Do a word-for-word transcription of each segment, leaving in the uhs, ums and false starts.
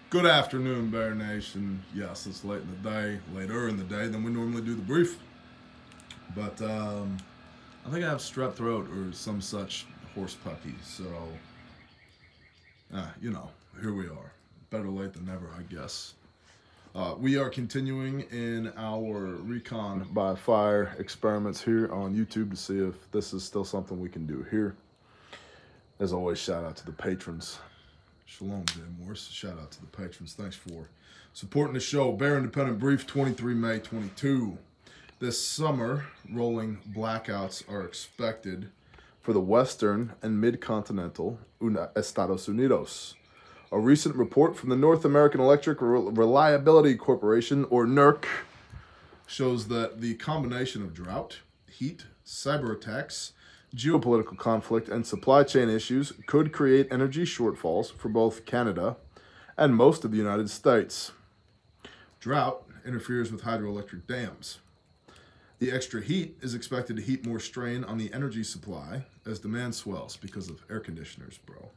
Good afternoon, Bear Nation. Yes, it's late in the day, later in the day than we normally do the brief. But um, I think I have strep throat or some such horse pucky. So, uh, you know, here we are. Better late than never, I guess. Uh, we are continuing in our recon by fire experiments here on YouTube to see if this is still something we can do here. As always, shout out to the patrons. Shalom, Jay Morris. Shout out to the patrons. Thanks for supporting the show. Bear Independent Brief, twenty-three May twenty-two. This summer, rolling blackouts are expected for the western and mid-continental Estados Unidos. A recent report from the North American Electric Reliability Corporation, or NERC, shows that the combination of drought, heat, cyber attacks, geopolitical conflict, and supply chain issues could create energy shortfalls for both Canada and most of the United States. Drought interferes with hydroelectric dams. The extra heat is expected to heap more strain on the energy supply as demand swells because of air conditioners, bro.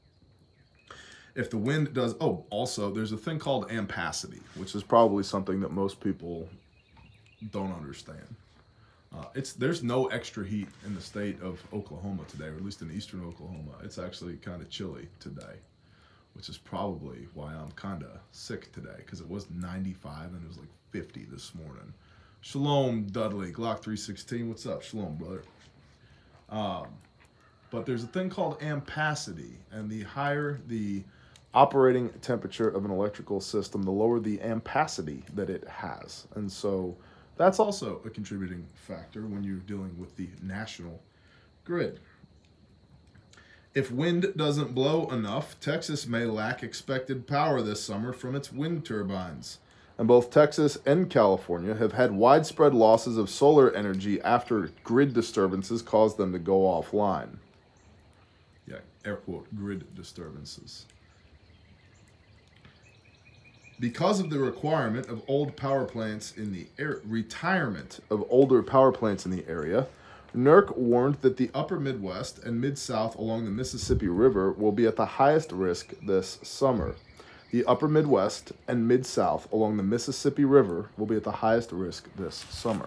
If the wind does, oh, also, there's a thing called ampacity, which is probably something that most people don't understand. Uh, it's there's no extra heat in the state of Oklahoma today, or at least in eastern Oklahoma. It's actually kind of chilly today, which is probably why I'm kind of sick today, because it was ninety-five and it was like fifty this morning. Shalom, Dudley, Glock three sixteen. What's up? Shalom, brother. Um, but there's a thing called ampacity, and the higher the operating temperature of an electrical system, the lower the ampacity that it has. And so that's also a contributing factor when you're dealing with the national grid. If wind doesn't blow enough, Texas may lack expected power this summer from its wind turbines. And both Texas and California have had widespread losses of solar energy after grid disturbances caused them to go offline. Yeah, air quote, grid disturbances. Because of the requirement of old power plants in the air, retirement of older power plants in the area, NERC warned that the upper Midwest and Mid-South along the Mississippi River will be at the highest risk this summer. The upper Midwest and Mid-South along the Mississippi River will be at the highest risk this summer.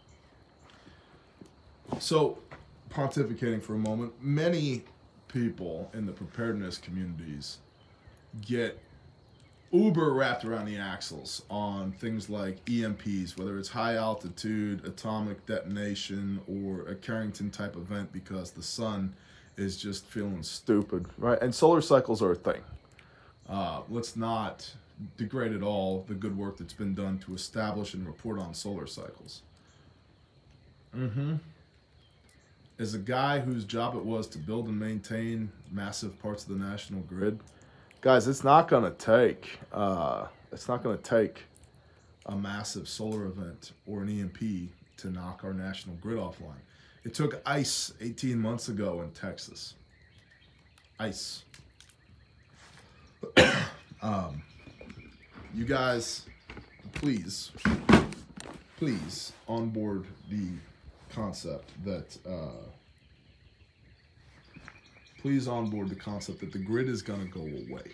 So, pontificating for a moment, many people in the preparedness communities get uber wrapped around the axles on things like E M Ps, whether it's high altitude, atomic detonation, or a Carrington type event because the sun is just feeling stupid, right? And solar cycles are a thing. Uh, let's not degrade at all the good work that's been done to establish and report on solar cycles. Mm-hmm. As a guy whose job it was to build and maintain massive parts of the national grid, guys, it's not going to take, uh, it's not going to take a massive solar event or an E M P to knock our national grid offline. It took ice eighteen months ago in Texas. Ice. um, you guys, please, please onboard the concept that, uh, please onboard the concept that the grid is going to go away.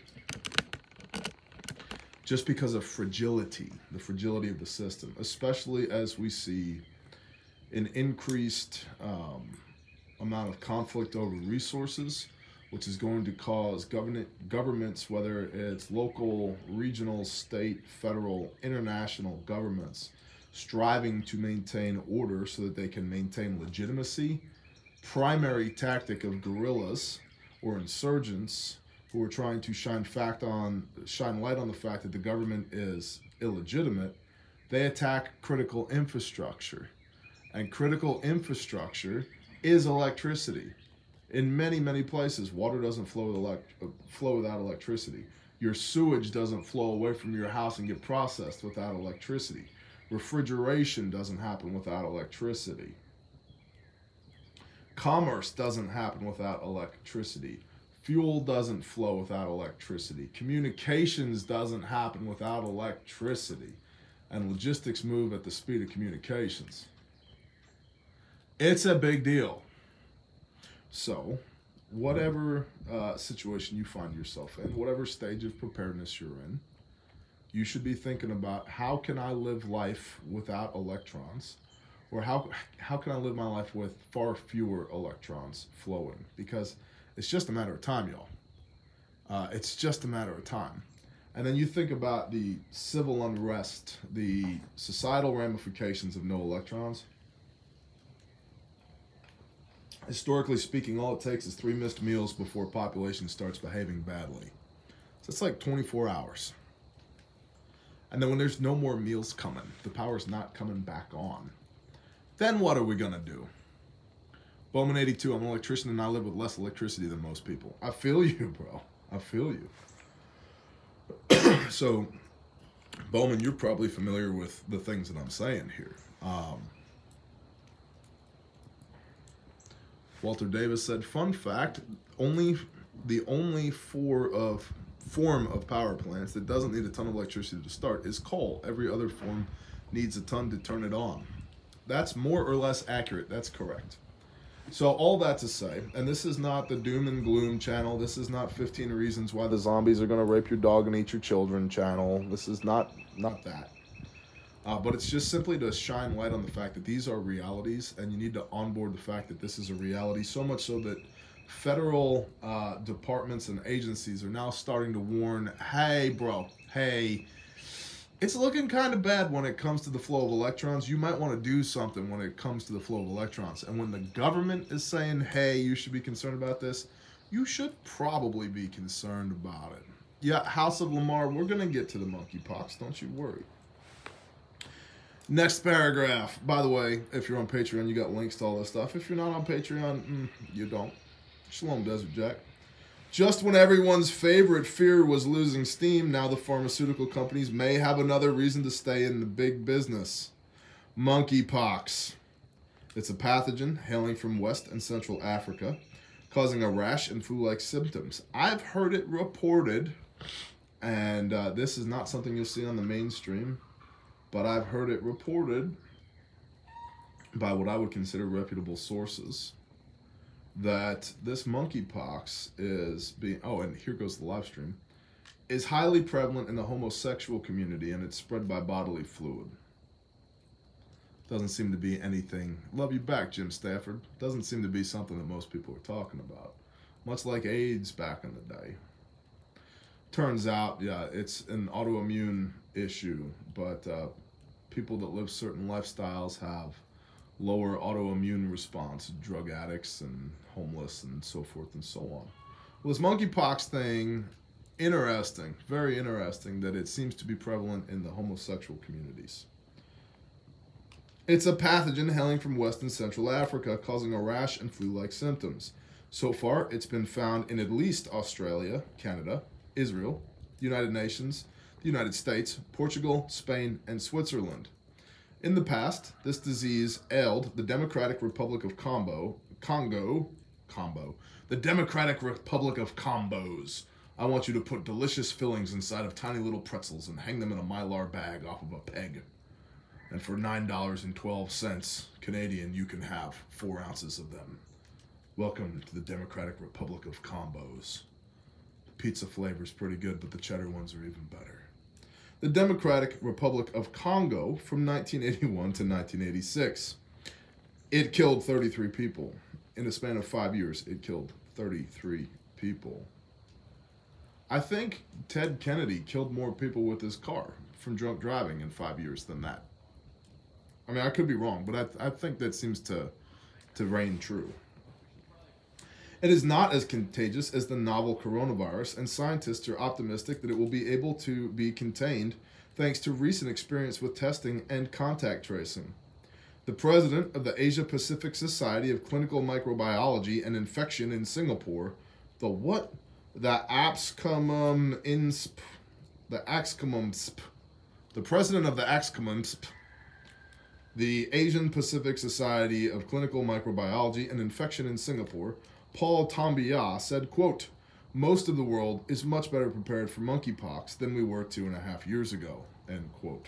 Just because of fragility, the fragility of the system, especially as we see an increased um, amount of conflict over resources, which is going to cause government, governments, whether it's local, regional, state, federal, international governments, striving to maintain order so that they can maintain legitimacy. Primary tactic of guerrillas or insurgents who are trying to shine fact on shine light on the fact that the government is illegitimate. They attack critical infrastructure, and critical infrastructure is electricity. In many many places, water doesn't flow with elect flow without electricity. Your sewage doesn't flow away from your house and get processed without electricity. Refrigeration doesn't happen without electricity. Commerce doesn't happen without electricity. Fuel doesn't flow without electricity. Communications doesn't happen without electricity. And logistics move at the speed of communications. It's a big deal. So, whatever uh, situation you find yourself in, whatever stage of preparedness you're in, you should be thinking about how can I live life without electrons, or how how can I live my life with far fewer electrons flowing? Because it's just a matter of time, y'all. Uh, it's just a matter of time. And then you think about the civil unrest, the societal ramifications of no electrons. Historically speaking, all it takes is three missed meals before a population starts behaving badly. So it's like twenty-four hours. And then when there's no more meals coming, the power's not coming back on, then what are we going to do? Bowman eighty-two, I'm an electrician and I live with less electricity than most people. I feel you, bro. I feel you. So, Bowman, you're probably familiar with the things that I'm saying here. Um, Walter Davis said, fun fact, only the only four of form of power plants that doesn't need a ton of electricity to start is coal. Every other form needs a ton to turn it on. That's more or less accurate. That's correct. So all that to say, and this is not the doom and gloom channel. This is not fifteen reasons why the zombies are going to rape your dog and eat your children channel. This is not not that. Uh, but it's just simply to shine light on the fact that these are realities, and you need to onboard the fact that this is a reality, so much so that federal uh, departments and agencies are now starting to warn, hey, bro, hey, it's looking kind of bad when it comes to the flow of electrons. You might want to do something when it comes to the flow of electrons. And when the government is saying, hey, you should be concerned about this, you should probably be concerned about it. Yeah, House of Lamar, we're going to get to the monkeypox. Don't you worry. Next paragraph. By the way, if you're on Patreon, you got links to all this stuff. If you're not on Patreon, mm, you don't. Shalom, Desert Jack. Just when everyone's favorite fear was losing steam, now the pharmaceutical companies may have another reason to stay in the big business. Monkeypox. It's a pathogen hailing from West and Central Africa, causing a rash and flu-like symptoms. I've heard it reported, and uh, this is not something you'll see on the mainstream, but I've heard it reported by what I would consider reputable sources, that this monkeypox is being, oh, and here goes the live stream, is highly prevalent in the homosexual community, and it's spread by bodily fluid. Doesn't seem to be anything, love you back, Jim Stafford, doesn't seem to be something that most people are talking about. Much like AIDS back in the day. Turns out, yeah, it's an autoimmune issue, but uh, people that live certain lifestyles have lower autoimmune response, drug addicts and homeless and so forth and so on. Well, this monkeypox thing, interesting, very interesting that it seems to be prevalent in the homosexual communities. It's a pathogen hailing from West and Central Africa, causing a rash and flu-like symptoms. So far, it's been found in at least Australia, Canada, Israel, the United Nations, the United States, Portugal, Spain, and Switzerland. In the past, this disease ailed the Democratic Republic of Congo, Congo, Combo, the Democratic Republic of Combos. I want you to put delicious fillings inside of tiny little pretzels and hang them in a Mylar bag off of a peg. And for nine dollars and twelve cents Canadian, you can have four ounces of them. Welcome to the Democratic Republic of Combos. The pizza flavor's pretty good, but the cheddar ones are even better. The Democratic Republic of Congo from nineteen eighty-one to nineteen eighty-six. It killed thirty-three people. In a span of five years, it killed thirty-three people. I think Ted Kennedy killed more people with his car from drunk driving in five years than that. I mean, I could be wrong, but I, I think that seems to, to reign true. It is not as contagious as the novel coronavirus, and scientists are optimistic that it will be able to be contained thanks to recent experience with testing and contact tracing. The president of the Asia Pacific Society of Clinical Microbiology and Infection in Singapore, the what? The AXCOMUM INSP, the AXCOMUMSP, the president of the AXCOMUMSP, the Asian Pacific Society of Clinical Microbiology and Infection in Singapore, Paul Tambia, said, quote, most of the world is much better prepared for monkeypox than we were two and a half years ago, end quote.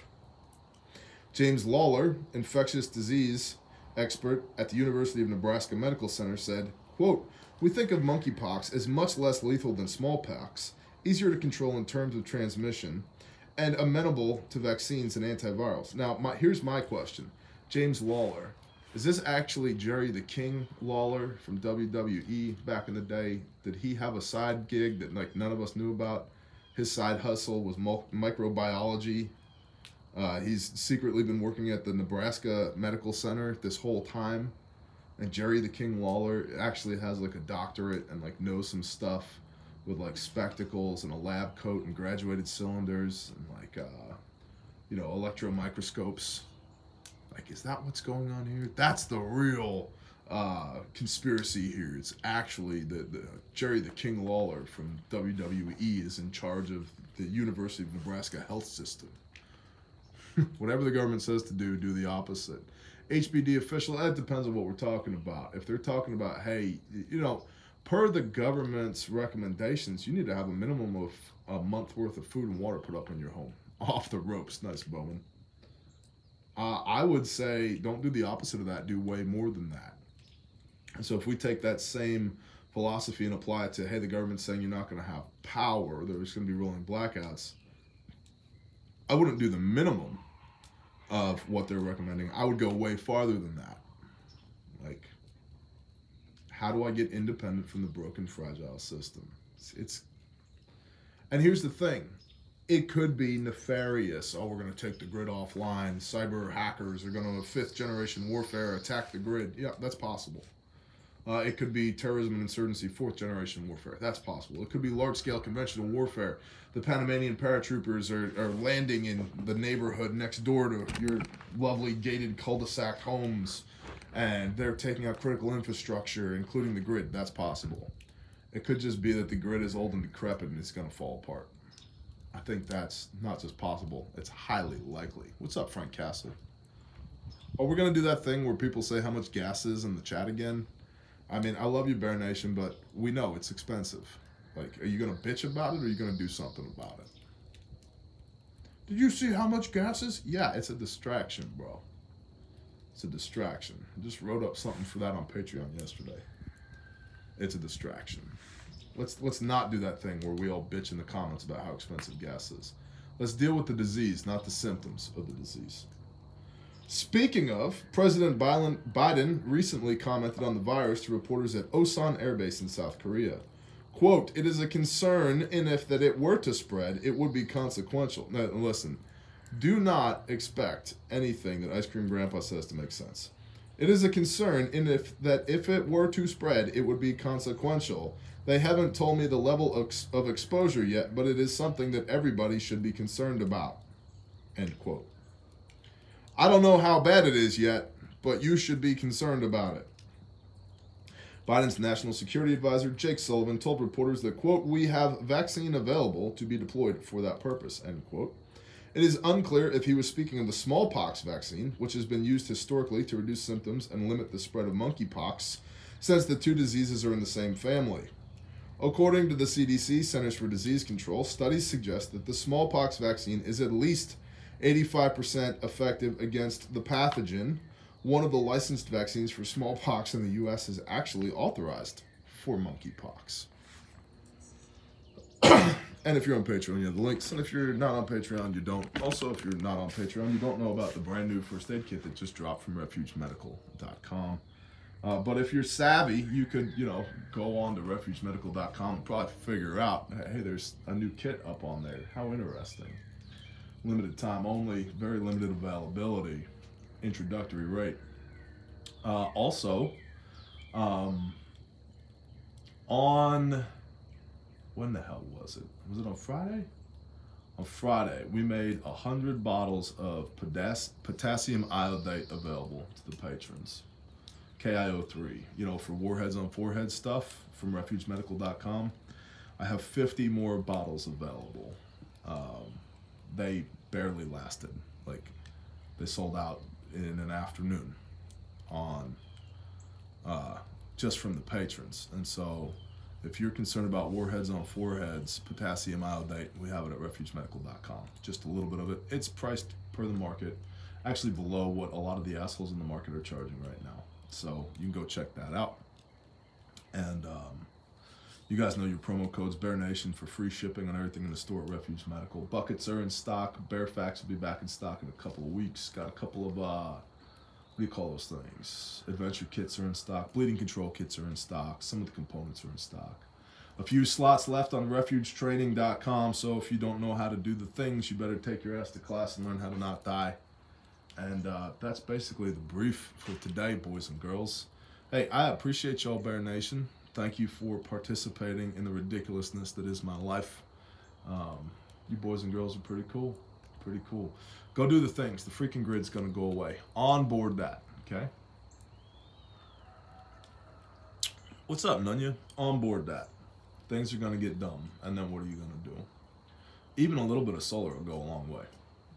James Lawler, infectious disease expert at the University of Nebraska Medical Center, said, Quote, we think of monkeypox as much less lethal than smallpox, easier to control in terms of transmission, and amenable to vaccines and antivirals. Now, my, here's my question. James Lawler, is this actually Jerry the King Lawler from W W E back in the day? Did he have a side gig that like none of us knew about? His side hustle was microbiology. Uh, he's secretly been working at the Nebraska Medical Center this whole time. And Jerry the King Lawler actually has like a doctorate and like knows some stuff with like spectacles and a lab coat and graduated cylinders and like, uh, you know, electron microscopes. Like, is that what's going on here? That's the real uh, conspiracy here. It's actually the, the Jerry the King Lawler from W W E is in charge of the University of Nebraska health system. Whatever the government says to do, do the opposite. H B D official, that depends on what we're talking about. If they're talking about, hey, you know, per the government's recommendations, you need to have a minimum of a month worth of food and water put up in your home. Off the ropes. Nice, Bowman. Uh, I would say don't do the opposite of that. Do way more than that. And so if we take that same philosophy and apply it to, hey, the government's saying you're not going to have power, there's going to be rolling blackouts, I wouldn't do the minimum of what they're recommending. I would go way farther than that. Like, how do I get independent from the broken, fragile system? It's, it's and here's the thing. It could be nefarious. Oh, we're going to take the grid offline. Cyber hackers are going to fifth generation warfare, attack the grid. Yeah, that's possible. Uh, it could be terrorism and insurgency, fourth generation warfare. That's possible. It could be large scale conventional warfare. The Panamanian paratroopers are, are landing in the neighborhood next door to your lovely gated cul-de-sac homes, and they're taking out critical infrastructure, including the grid. That's possible. It could just be that the grid is old and decrepit and it's going to fall apart. I think that's not just possible, it's highly likely. What's up, Frank Castle? Oh, we're going to do that thing where people say how much gas is in the chat again. I mean, I love you, Bear Nation, but we know it's expensive. Like, are you going to bitch about it or are you going to do something about it? Did you see how much gas is? Yeah, it's a distraction, bro. It's a distraction. I just wrote up something for that on Patreon yesterday. It's a distraction. Let's let's not do that thing where we all bitch in the comments about how expensive gas is. Let's deal with the disease, not the symptoms of the disease. Speaking of, President Biden recently commented on the virus to reporters at Osan Air Base in South Korea. Quote, it is a concern, and if that it were to spread, it would be consequential. Now, listen, do not expect anything that Ice Cream Grandpa says to make sense. It is a concern, and if that if it were to spread, it would be consequential. They haven't told me the level of, of exposure yet, but it is something that everybody should be concerned about. End quote. I don't know how bad it is yet, but you should be concerned about it. Biden's national security advisor, Jake Sullivan, told reporters that, quote, we have vaccine available to be deployed for that purpose, end quote. It is unclear if he was speaking of the smallpox vaccine, which has been used historically to reduce symptoms and limit the spread of monkeypox, since the two diseases are in the same family. According to the C D C, Centers for Disease Control, studies suggest that the smallpox vaccine is at least eighty-five percent effective against the pathogen. One of the licensed vaccines for smallpox in the U S is actually authorized for monkeypox. And if you're on Patreon, you have the links. And if you're not on Patreon, you don't. Also, if you're not on Patreon, you don't know about the brand new first aid kit that just dropped from refuge medical dot com. Uh, but if you're savvy, you could, you know, go on to refuge medical dot com and probably figure out, hey, there's a new kit up on there. How interesting. Limited time only, very limited availability, introductory rate. Uh, also, um, on, when the hell was it? Was it on Friday? On Friday, we made one hundred bottles of potass- potassium iodate available to the patrons. K I O three, you know, for warheads on forehead stuff from refuge medical dot com. I have fifty more bottles available. Um, they barely lasted. Like, they sold out in an afternoon on uh, just from the patrons. And so if you're concerned about warheads on foreheads, potassium iodate, we have it at refuge medical dot com. Just a little bit of it. It's priced per the market, actually below what a lot of the assholes in the market are charging right now. So you can go check that out. And um, you guys know your promo code's Bear Nation for free shipping on everything in the store at Refuge Medical. Buckets are in stock. Bear Facts will be back in stock in a couple of weeks. Got a couple of, uh, what do you call those things? Adventure kits are in stock. Bleeding control kits are in stock. Some of the components are in stock. A few slots left on refuge training dot com, so if you don't know how to do the things, you better take your ass to class and learn how to not die. And uh, that's basically the brief for today, boys and girls. Hey, I appreciate y'all, Bear Nation. Thank you for participating in the ridiculousness that is my life. Um, you boys and girls are pretty cool. Pretty cool. Go do the things. The freaking grid's going to go away. On board that, okay? What's up, Nunya? On board that. Things are going to get dumb, and then what are you going to do? Even a little bit of solar will go a long way.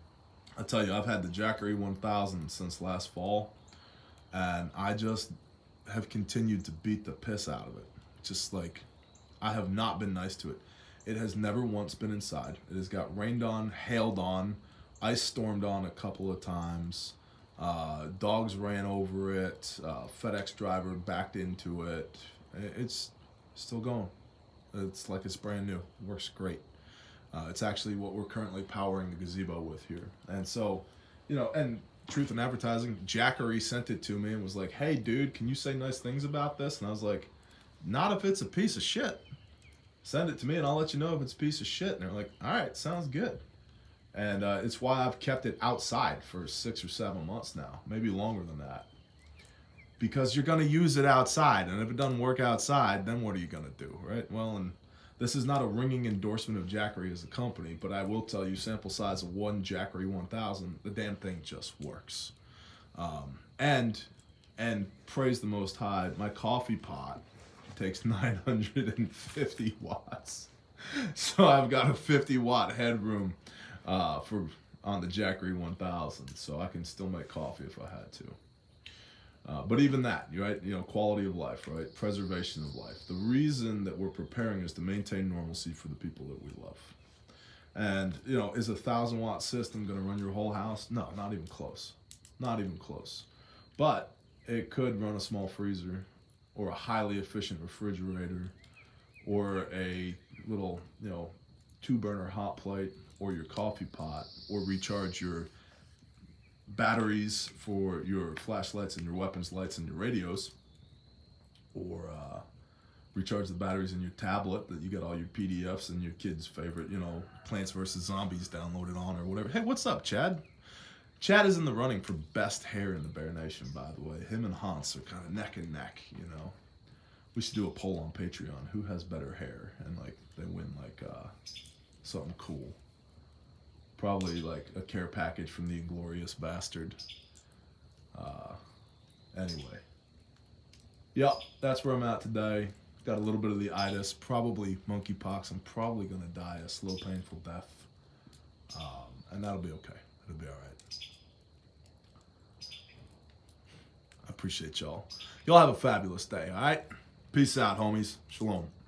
I tell you, I've had the Jackery one thousand since last fall, and I just have continued to beat the piss out of it. Just like, I have not been nice to it. It has never once been inside. It has got rained on, hailed on, ice stormed on a couple of times. Uh, dogs ran over it. Uh, FedEx driver backed into it. It's still going. It's like it's brand new. It works great. Uh, it's actually what we're currently powering the gazebo with here. And so, you know, and truth in advertising, Jackery sent it to me and was like, hey, dude, can you say nice things about this? And I was like, not if it's a piece of shit. Send it to me and I'll let you know if it's a piece of shit. And they're like, all right, sounds good. And uh, it's why I've kept it outside for six or seven months now, maybe longer than that. Because you're going to use it outside, and if it doesn't work outside, then what are you going to do, right? Well, and this is not a ringing endorsement of Jackery as a company, but I will tell you, sample size of one Jackery one thousand, the damn thing just works. Um, and, and praise the Most High, my coffee pot takes nine hundred fifty watts. So I've got a fifty watt headroom uh, for on the Jackery one thousand, so I can still make coffee if I had to. Uh, but even that, right? You know, quality of life, right? Preservation of life. The reason that we're preparing is to maintain normalcy for the people that we love. And, you know, is a thousand watt system going to run your whole house? No, not even close. Not even close. But it could run a small freezer or a highly efficient refrigerator or a little, you know, two burner hot plate or your coffee pot or recharge your batteries for your flashlights and your weapons lights and your radios, or uh, recharge the batteries in your tablet that you got all your P D Fs and your kids' favorite, you know, Plants versus. Zombies downloaded on or whatever. Hey, what's up, Chad? Chad is in the running for best hair in the Bear Nation, by the way. Him and Hans are kind of neck and neck, you know. We should do a poll on Patreon. Who has better hair? And, like, they win, like, uh, something cool. Probably like a care package from the Inglorious Bastard. Uh, anyway. Yep, that's where I'm at today. Got a little bit of the itis, probably monkeypox. I'm probably going to die a slow, painful death. Um, and that'll be okay. It'll be all right. I appreciate y'all. Y'all have a fabulous day, all right? Peace out, homies. Shalom.